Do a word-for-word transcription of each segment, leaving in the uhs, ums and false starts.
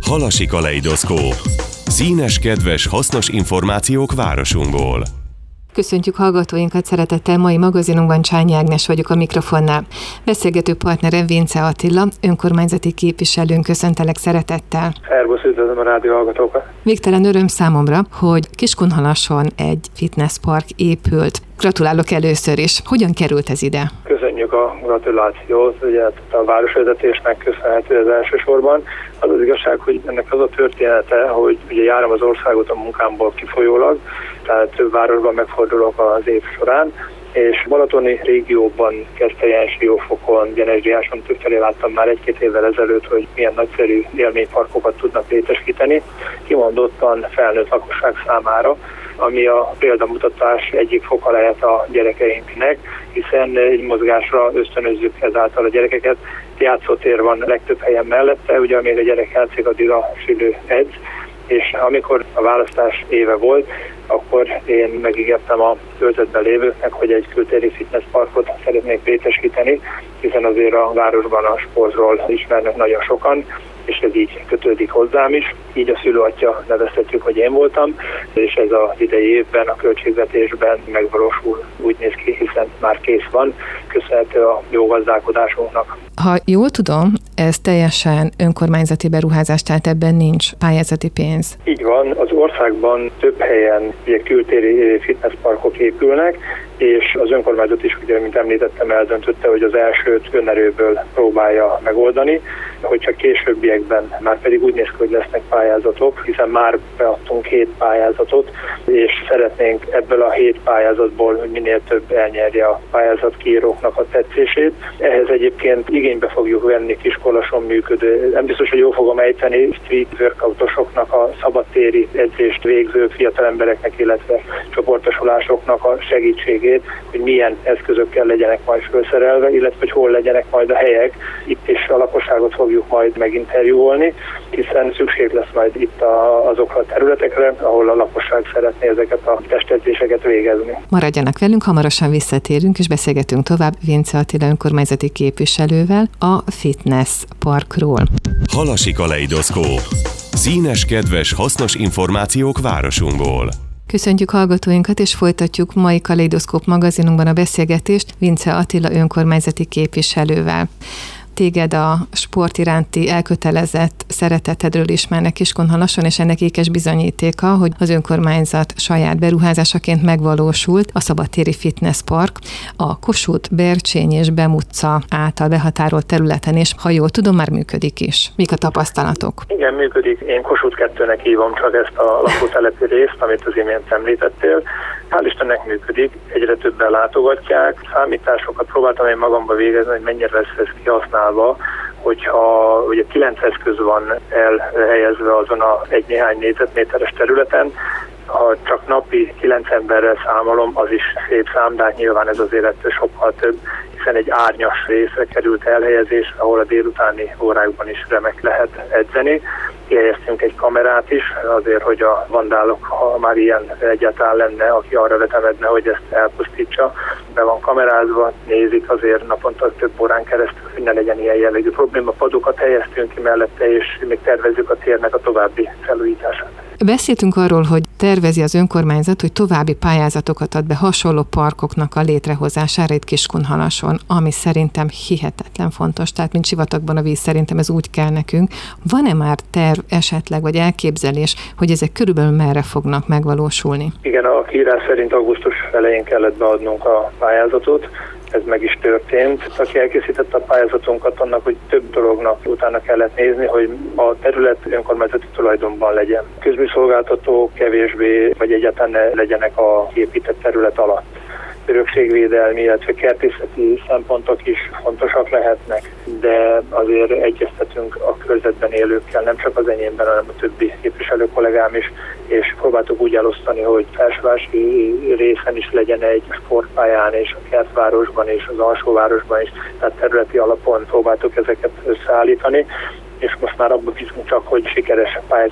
Halasi Kaleidoszkóp. Színes, kedves, hasznos információk városunkból. Köszöntjük hallgatóinkat szeretettel, mai magazinunkban Csányi Ágnes vagyok a mikrofonnál. Beszélgető partnerem Vince Attila, önkormányzati képviselőnk, köszöntelek szeretettel. Szervusz, üdvözlöm a rádió hallgatókat. Végtelen öröm számomra, hogy Kiskunhalason egy fitnesspark épült. Gratulálok először is. Hogyan került ez ide? Köszönjük a gratulációt, ugye a városvezetésnek köszönhető ez elsősorban. Az az igazság, hogy ennek az a története, hogy ugye járom az országot a munkámból kifolyólag, tehát több városban megfordulok az év során, és balatoni régióban, Keszthelyen, Siófokon, Genesdiáson többfelé láttam már egy-két évvel ezelőtt, hogy milyen nagyszerű élményparkokat tudnak létesíteni, kimondottan felnőtt lakosság számára, ami a példamutatás egyik foka lehet a gyerekeinknek, hiszen egy mozgásra ösztönözzük ezáltal a gyerekeket. Játszótér van legtöbb helyen mellette, ugye amíg a gyerek játszik, addig a szülő edz, és amikor a választás éve volt, akkor én megígértem a körzetben lévőknek, hogy egy kültéri fitnessparkot szeretnék létesíteni, hiszen azért a városban a sportról ismernek nagyon sokan, és ez így kötődik hozzám is. Így a szülőatya nevezhetjük, hogy én voltam, és ez az idei évben a költségvetésben megvalósul, úgy néz ki, hiszen már kész van, köszönhető a jó gazdálkodásunknak. Ha jól tudom, ez teljesen önkormányzati beruházás, tehát ebben nincs pályázati pénz. Így van, az országban több helyen ugye kültéri fitnessparkok épülnek, és az önkormányzat is, ugye, mint említettem, eldöntötte, hogy az elsőt önerőből próbálja megoldani, hogyha későbbiekben már pedig úgy néz ki, hogy lesznek pályázatok, hiszen már beadtunk hét pályázatot, és szeretnénk ebből a hét pályázatból, hogy minél több elnyerje a pályázatkiíróknak a tetszését. Ehhez egyébként igénybe fogjuk venni Kiskolason működő, nem biztos, hogy jól fogom ejteni, street workoutosoknak, a szabadtéri edzést végző fiatalembereknek, illetve csoportosulásoknak a segítségét, hogy milyen eszközökkel legyenek majd felszerelve, illetve hogy hol legyenek majd a helyek. Itt is a lakosságot fogjuk majd meginterjúolni, hiszen szükség lesz majd itt a, azokra a területekre, ahol a lakosság szeretné ezeket a testedzéseket végezni. Maradjanak velünk, hamarosan visszatérünk, és beszélgetünk tovább Vince Attila önkormányzati képviselővel a fitness parkról. Halasi Kaleidoszkóp. Színes, kedves, hasznos információk városunkból. Köszöntjük hallgatóinkat, és folytatjuk mai Kaleidoszkóp magazinunkban a beszélgetést Vince Attila önkormányzati képviselővel. Téged a sport iránti elkötelezett szeretetedről ismernek Kiskunhalason, és ennek ékes bizonyítéka, hogy az önkormányzat saját beruházásaként megvalósult a szabadtéri fitnesspark a Kossuth, Bercsény és Bem utca által behatárolt területen, és ha jól tudom, már működik is. Mik a tapasztalatok? Igen, működik. Én Kossuth kettőnek hívom csak ezt a lakótelepi részt, amit az imént említettél. Hál' Istennek működik, egyre többen látogatják. Számításokat próbáltam én magamba végezni, hogy mennyire lesz ez kihasználva, hogyha ugye kilenc eszköz van elhelyezve azon a egy-néhány négyzetméteres területen, ha csak napi kilenc emberrel számolom, az is szép szám, de nyilván ez azért ettől sokkal több, hiszen egy árnyas részre került elhelyezés, ahol a délutáni órákban is remek lehet edzeni. Kihelyeztünk egy kamerát is, azért, hogy a vandálok, ha már ilyen egyáltalán lenne, aki arra vetemedne, hogy ezt elpusztítsa, be van kamerázva, nézik azért naponta több órán keresztül, hogy ne legyen ilyen jellegű probléma. Padokat helyeztünk ki mellette, és még tervezzük a térnek a további felújítását. Beszéltünk arról, hogy tervezi az önkormányzat, hogy további pályázatokat ad be hasonló parkoknak a létrehozására itt Kiskunhalason, ami szerintem hihetetlen fontos, tehát mint sivatagban a víz, szerintem ez úgy kell nekünk. Van-e már terv esetleg, vagy elképzelés, hogy ezek körülbelül merre fognak megvalósulni? Igen, a kiírás szerint augusztus elején kellett beadnunk a pályázatot, ez meg is történt. Aki elkészítette a pályázatunkat, annak, hogy több dolognak utána kellett nézni, hogy a terület önkormányzati tulajdonban legyen. Közműszolgáltatók kevésbé, vagy egyáltalán ne legyenek a kiépített terület alatt. Örökségvédelmi, illetve kertészeti szempontok is fontosak lehetnek, de azért egyeztetünk a körzetben élőkkel, nem csak az enyémben, hanem a többi képviselő kollégám is, és próbáltuk úgy elosztani, hogy felsővárosi részen is legyen egy sportpályán, és a kertvárosban, és az alsóvárosban is, tehát területi alapon próbáltuk ezeket összeállítani, és most már abban bízunk csak, hogy sikeres pályázat legyen.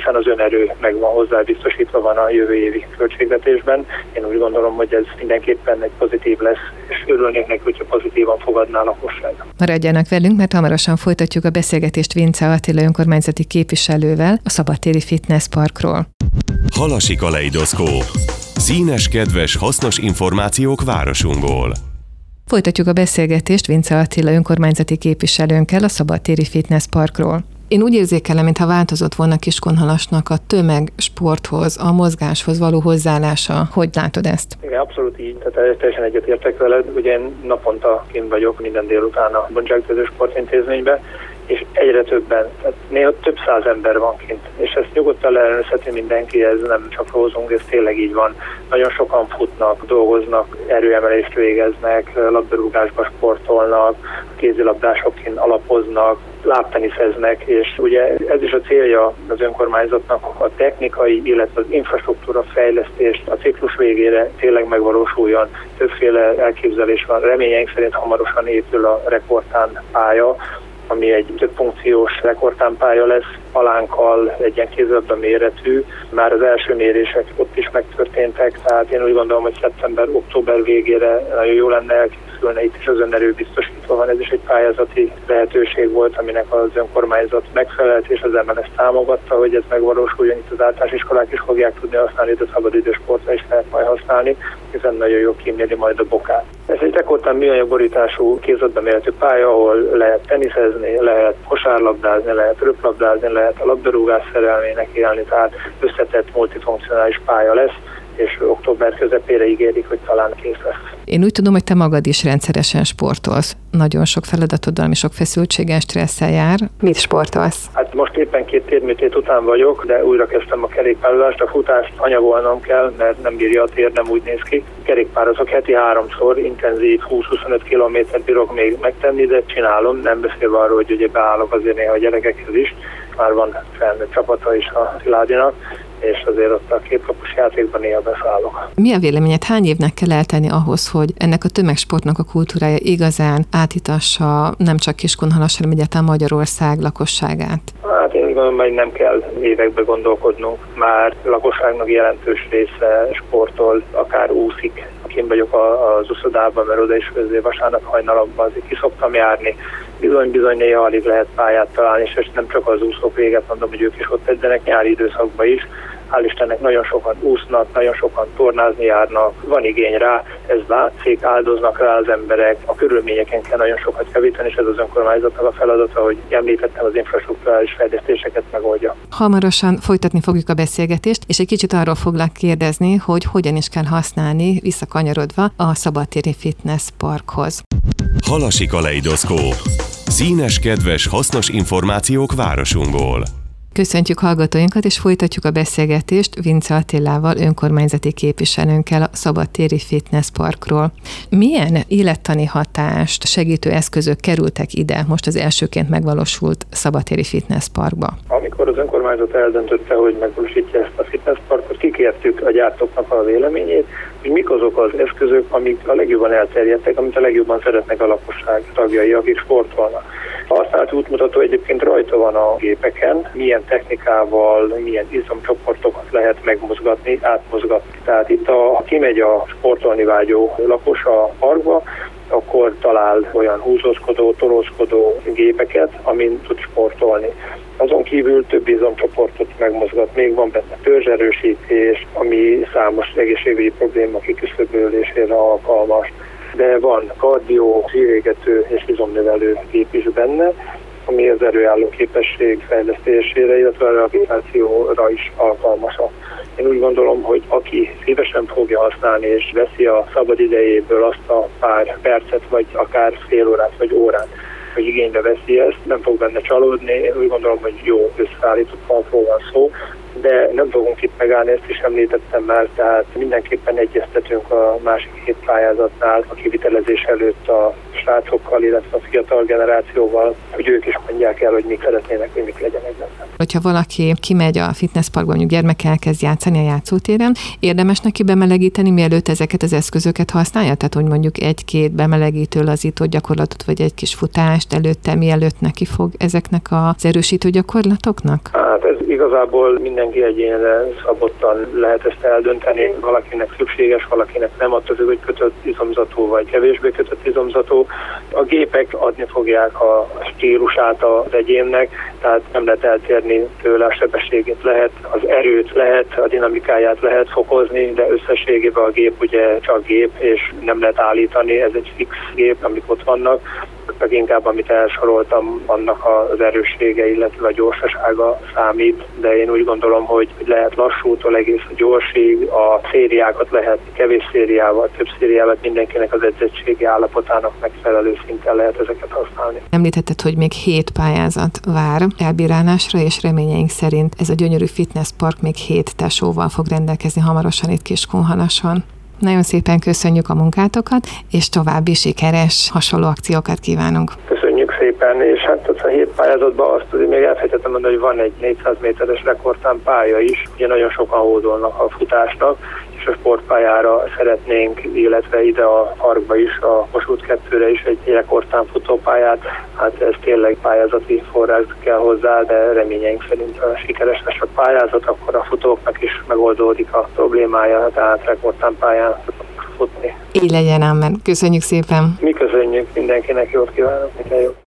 hiszen az önerő meg van hozzá biztosítva, van a jövő évi költségvetésben. Én úgy gondolom, hogy ez mindenképpen egy pozitív lesz, és örülnék neki, hogyha pozitívan fogadná a lakosság. Maradjanak velünk, mert hamarosan folytatjuk a beszélgetést Vince Attila önkormányzati képviselővel a szabadtéri fitnessparkról. Halasi kaleidoszkóp. Színes, kedves, hasznos információk városunkból. Folytatjuk a beszélgetést Vince Attila önkormányzati képviselőnkkel a szabadtéri fitnessparkról. Én úgy érzékelem, mintha változott volna Kiskunhalasnak a tömegsporthoz, a mozgáshoz való hozzáállása. Hogy látod ezt? Igen, abszolút így, tehát teljesen egyetértek veled. Ugye én naponta kint vagyok minden délután a Boncsák Sportintézményben, és egyre többen, tehát néha több száz ember van kint, és ezt nyugodtan leellenőrizheti mindenki, ez nem csak rózunk, ez tényleg így van. Nagyon sokan futnak, dolgoznak, erőemelést végeznek, labdarúgásba sportolnak, kézilabdások kint alapoznak, lábteniszeznek, és ugye ez is a célja az önkormányzatnak, a technikai, illetve az infrastruktúra fejlesztést a ciklus végére tényleg megvalósuljon. Többféle elképzelés van, reményeink szerint hamarosan épül a rekordtán pálya, ami egy több funkciós rekordtámpálya lesz, palánkkal, egy ilyen kézilabda méretű. Már az első mérések ott is megtörténtek, tehát én úgy gondolom, hogy szeptember-október végére nagyon jó lenne elkészülne, itt is az önerő biztosítva van. Ez is egy pályázati lehetőség volt, aminek az önkormányzat megfelelt, és az em en es támogatta, hogy ez megvalósuljon. Itt az általános iskolák is fogják tudni használni, de szabadidősportra is lehet majd használni, hiszen nagyon jó kíméli majd a bokát. Ez egy rekordtán műanyagborítású kézilabda méretű pálya, ahol lehet teniszezni, lehet kosárlabdázni, lehet röplabdázni, lehet a labdarúgás szerelmének élni, tehát összetett multifunkcionális pálya lesz, és október közepére ígérik, hogy talán kész lesz. Én úgy tudom, hogy te magad is rendszeresen sportolsz. Nagyon sok feladatoddal, ami sok feszültséggel, stresszel jár. Mit sportolsz? Hát most éppen két térműtét után vagyok, de újra kezdtem a kerékpározást. A futást anyagolnom kell, mert nem bírja a tér, nem úgy néz ki. Kerékpározok heti háromszor, intenzív húsz-huszonöt kilométert bírok még megtenni, de csinálom. Nem beszélve arról, hogy ugye beállok azért néha a gyerekekhez is. Már van felnőtt csapata is a Szilágyinak, és azért ott a kétkapus játékban néha beszállok. Mi a véleményed, hány évnek kell eltenni ahhoz, hogy ennek a tömegsportnak a kultúrája igazán átítassa nem csak Kiskunhalas, hanem egyáltalán Magyarország lakosságát? Hát én gondolom, hogy nem kell évekbe gondolkodnunk. Már a lakosságnak jelentős része sportol, akár úszik. Kint vagyok az úszodában, mert oda is vasárnap hajnalakban azért ki szoktam járni. Bizony-bizony néha alig lehet pályát találni, és nem csak az úszók véget mondom, hogy ők is ott edzenek nyári időszakban is. Hál' Istennek nagyon sokan úsznak, nagyon sokan tornázni járnak, van igény rá, ez látszik, áldoznak rá az emberek, a körülményeken kell nagyon sokat javítani, és ez az önkormányzatnak a feladata, hogy említettem, az infrastrukturális fejlesztéseket megoldja. Hamarosan folytatni fogjuk a beszélgetést, és egy kicsit arról foglak kérdezni, hogy hogyan is kell használni, visszakanyarodva a szabadtéri fitnessparkhoz. Halasi kaleidoszkóp. Színes, kedves, hasznos információk városunkból. Köszöntjük hallgatóinkat, és folytatjuk a beszélgetést Vince Attilával, önkormányzati képviselőnkkel a szabadtéri fitnessparkról. Milyen élettani hatást, segítő eszközök kerültek ide most az elsőként megvalósult szabadtéri fitnessparkba? Amikor az önkormányzat eldöntötte, hogy megvalósítja ezt a fitnessparkot, kikértük a gyártóknak a véleményét, hogy mik azok az eszközök, amik a legjobban elterjedtek, amit a legjobban szeretnek a lakosság tagjai, akik sportolnak. A használt útmutató egyébként rajta van a gépeken, milyen technikával, milyen izomcsoportokat lehet megmozgatni, átmozgatni. Tehát itt, ha kimegy a sportolni vágyó lakos a parkba, akkor talál olyan húzózkodó, torózkodó gépeket, amin tud sportolni. Azon kívül több izomcsoportot megmozgat, még van benne törzserősítés, ami számos egészségügyi probléma kiküszöbölésére alkalmas. De van kardió, szívégető és izomnövelő gép is benne, ami az erőálló képesség fejlesztésére, illetve a rehabilitációra is alkalmasak. Én úgy gondolom, hogy aki szívesen fogja használni és veszi a szabad idejéből azt a pár percet, vagy akár fél órát, vagy órát, hogy igénybe veszi ezt, nem fog benne csalódni. Én úgy gondolom, hogy jó összeállított parkról van szó, de nem fogunk itt megállni, ezt is említettem már, tehát mindenképpen egyeztetünk a másik hét pályázatnál a kivitelezés előtt a srácokkal, illetve a fiatal generációval, hogy ők is mondják el, hogy mik szeretnének, hogy mik legyenek benne. Hogyha valaki kimegy a fitnessparkba, mondjuk gyermek elkezd játszani a játszótéren, érdemes neki bemelegíteni, mielőtt ezeket az eszközöket használja? Tehát, hogy mondjuk egy-két bemelegítő lazító gyakorlatot, vagy egy kis futást előtte, mielőtt neki fog ezeknek az erősítő gyakorlatoknak? Hát ez igazából mindenki egyénre szabottan lehet ezt eldönteni. Valakinek szükséges, valakinek nem, attól függ, hogy kötött izomzatú vagy kevésbé kötött izomzatú. A gépek adni fogják a stílusát az egyénnek, tehát nem lehet eltérni tőle, a sebességét lehet, az erőt lehet, a dinamikáját lehet fokozni, de összességében a gép ugye csak gép, és nem lehet állítani, ez egy fix gép, amik ott vannak. Meg inkább, amit elsoroltam, annak az erőssége, illetve a gyorsasága számít, de én úgy gondolom, hogy lehet lassútól egész a gyorsig, a szériákat lehet kevés szériával, több szériával, mindenkinek az edzettségi állapotának megfelelő szinten lehet ezeket használni. Említetted, hogy még hét pályázat vár elbírálásra, és reményeink szerint ez a gyönyörű fitnesspark még hét tesóval fog rendelkezni hamarosan itt Kiskunhalason. Nagyon szépen köszönjük a munkátokat, és további sikeres hasonló akciókat kívánunk. Köszönjük szépen, és hát a hét pályázatban azt azért még elfelejtettem mondani, hogy van egy négyszáz méteres rekordtán pálya is, ugye nagyon sokan hódolnak a futásnak, és a sportpályára szeretnénk, illetve ide a parkba is, a Kossuth kettőre is egy rekordtán futópályát. Hát ez tényleg pályázati forrás kell hozzá, de reményeink szerint a sikeres lesz a pályázat, akkor a futóknak is megoldódik a problémája, tehát rekordtán pályán futni. Így legyen, amen. Köszönjük szépen! Mi köszönjük, mindenkinek jót kívánok, minden jót!